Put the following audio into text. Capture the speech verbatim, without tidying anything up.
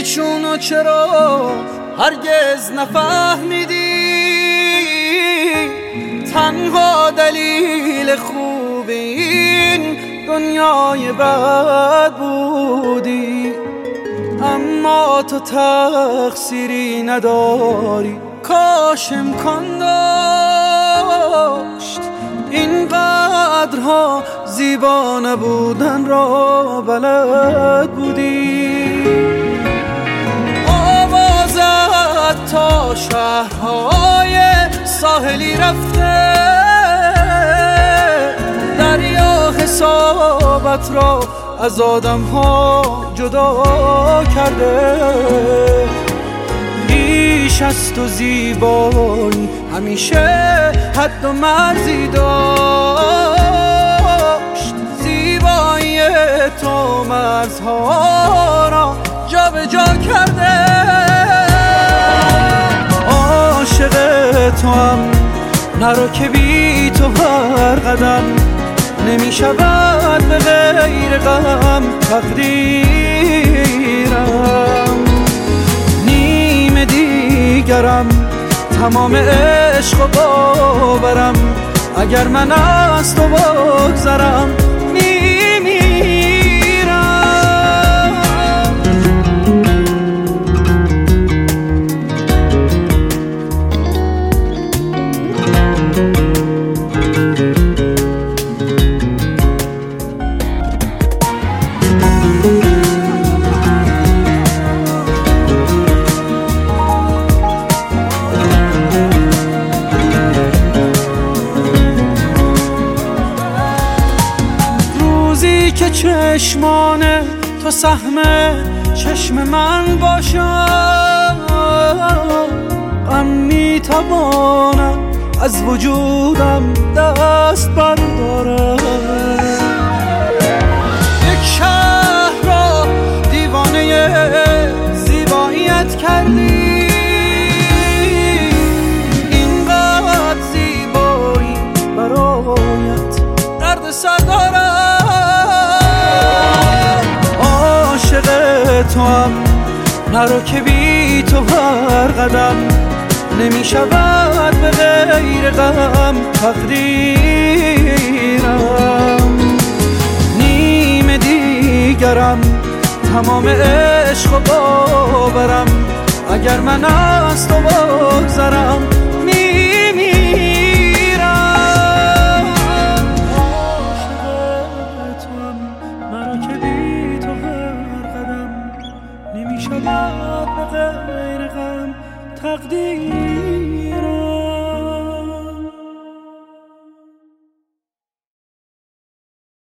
ایشونو چرا هرگز نفهمیدی؟ تنها دلیل خوب این دنیای بد بودی، اما تو تقصیری نداری. کاش امکان داشت اینقدرها زیبا نبودن را بلد بودی. آوازت تا شهرهای ساحلی رفته، دریا حسابت را از آدم ها جدا کرده. بیش از تو زیبایی همیشه حد و مرزی داشت، زیبایی تو مرزها را جا به جا کرده. عاشق تو هم نرو که بی تو هر قدم نمی شود به غیر غم تقدیرم. نیم دیگرم تمام عشق و باورم، اگر من از تو بگذرم که چشمان تو سهم چشم من باشم، غم میتوانم از وجودم دست بردارم. یک شهر را دیوانه زیباییت کردی، اینقدر زیبایی برایت درد سر دارم. تو هم نرو که بی تو هر قدم نمی شود به غیر غم تقدیرم. نیم دیگرم تمام عشق و باورم، اگر من از تو بگذرم شود به غیر غم تقدیر.